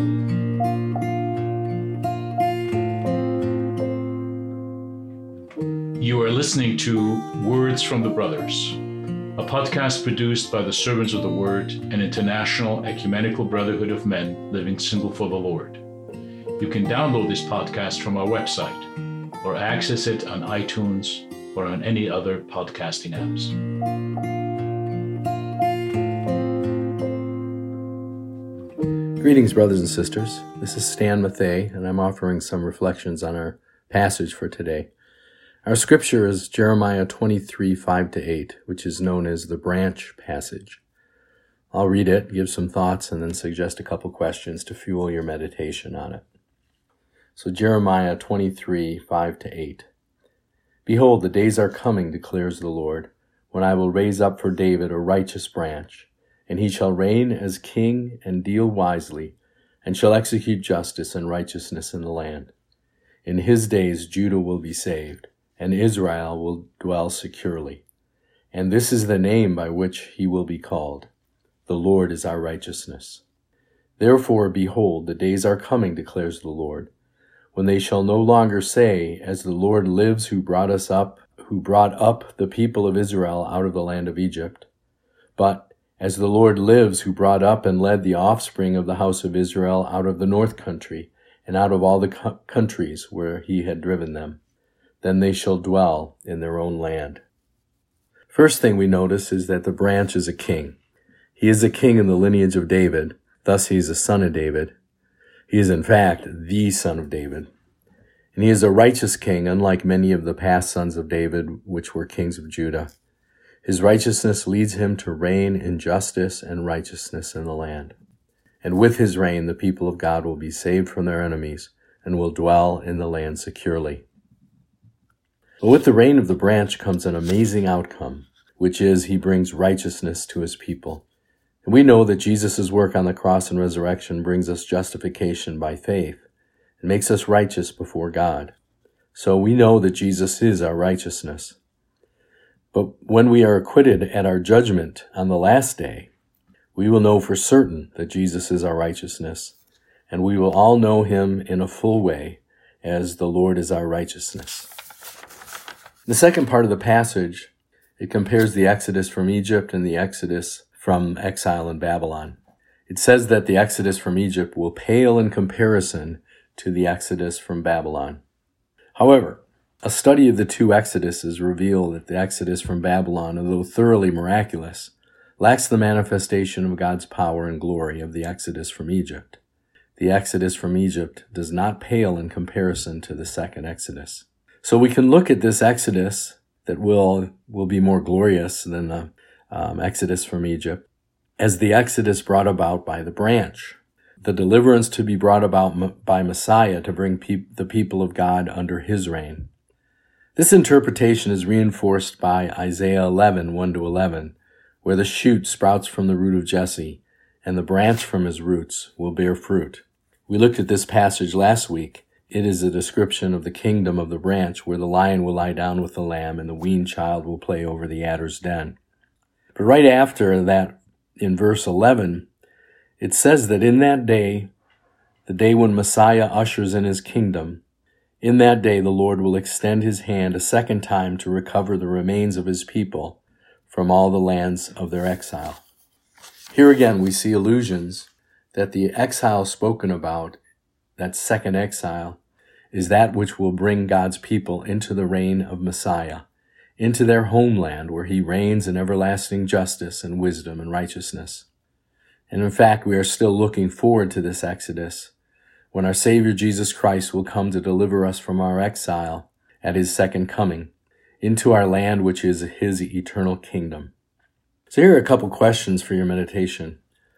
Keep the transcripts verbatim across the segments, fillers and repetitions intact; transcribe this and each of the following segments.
You are listening to Words from the Brothers, a podcast produced by the Servants of the Word, an international ecumenical brotherhood of men living single for the Lord. You can download this podcast from our website or access it on iTunes or on any other podcasting apps. Greetings, brothers and sisters. This is Stan Mathey, and I'm offering some reflections on our passage for today. Our scripture is Jeremiah twenty-three, five to eight, which is known as the branch passage. I'll read it, give some thoughts, and then suggest a couple questions to fuel your meditation on it. So Jeremiah twenty-three, five to eight. Behold, the days are coming, declares the Lord, when I will raise up for David a righteous branch, and he shall reign as king and deal wisely, and shall execute justice and righteousness in the land. In his days Judah will be saved, and Israel will dwell securely. And this is the name by which he will be called. The Lord is our righteousness. Therefore, behold, the days are coming, declares the Lord, when they shall no longer say, As the Lord lives who brought us up, who brought up the people of Israel out of the land of Egypt, but As the Lord lives who brought up and led the offspring of the house of Israel out of the north country, and out of all the co- countries where he had driven them. Then they shall dwell in their own land. First thing we notice is that the branch is a king. He is a king in the lineage of David, thus he is a son of David. He is in fact the son of David. And he is a righteous king, unlike many of the past sons of David, which were kings of Judah. His righteousness leads him to reign in justice and righteousness in the land. And with his reign, the people of God will be saved from their enemies and will dwell in the land securely. But with the reign of the branch comes an amazing outcome, which is he brings righteousness to his people. And we know that Jesus' work on the cross and resurrection brings us justification by faith and makes us righteous before God. So we know that Jesus is our righteousness. But when we are acquitted at our judgment on the last day, we will know for certain that Jesus is our righteousness, and we will all know him in a full way as the Lord is our righteousness. The second part of the passage, it compares the Exodus from Egypt and the Exodus from exile in Babylon. It says that the Exodus from Egypt will pale in comparison to the Exodus from Babylon. However, a study of the two Exoduses reveal that the Exodus from Babylon, although thoroughly miraculous, lacks the manifestation of God's power and glory of the Exodus from Egypt. The Exodus from Egypt does not pale in comparison to the second Exodus. So we can look at this Exodus that will, will be more glorious than the um, Exodus from Egypt as the Exodus brought about by the branch, the deliverance to be brought about by Messiah to bring pe- the people of God under his reign. This interpretation is reinforced by Isaiah eleven, one to eleven, where the shoot sprouts from the root of Jesse, and the branch from his roots will bear fruit. We looked at this passage last week. It is a description of the kingdom of the branch, where the lion will lie down with the lamb and the weaned child will play over the adder's den. But right after that, in verse eleven, it says that in that day, the day when Messiah ushers in his kingdom, in that day the Lord will extend his hand a second time to recover the remains of his people from all the lands of their exile. Here again we see allusions that the exile spoken about, that second exile, is that which will bring God's people into the reign of Messiah, into their homeland where he reigns in everlasting justice and wisdom and righteousness. And in fact, we are still looking forward to this Exodus, when our Savior Jesus Christ will come to deliver us from our exile at his second coming, into our land which is his eternal kingdom. So here are a couple questions for your meditation.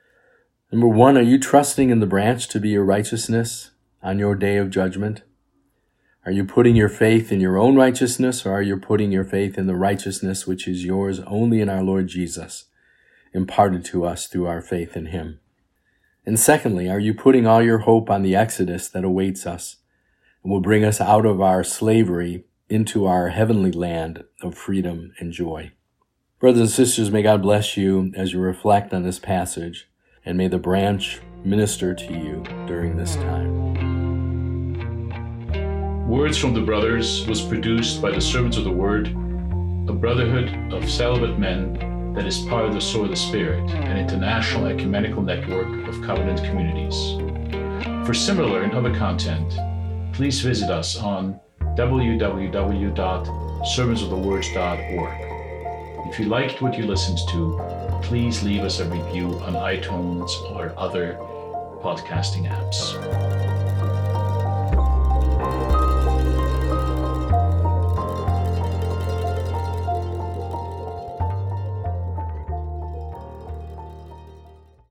Number one, are you trusting in the branch to be your righteousness on your day of judgment? Are you putting your faith in your own righteousness, or are you putting your faith in the righteousness which is yours only in our Lord Jesus, imparted to us through our faith in him? And secondly, are you putting all your hope on the Exodus that awaits us and will bring us out of our slavery into our heavenly land of freedom and joy? Brothers and sisters, may God bless you as you reflect on this passage, and may the branch minister to you during this time. Words from the Brothers was produced by the Servants of the Word, a brotherhood of celibate men that is part of the Sword of the Spirit, an international ecumenical network of covenant communities. For similar and other content, please visit us on w w w dot servants of the words dot org. If you liked what you listened to, please leave us a review on iTunes or other podcasting apps.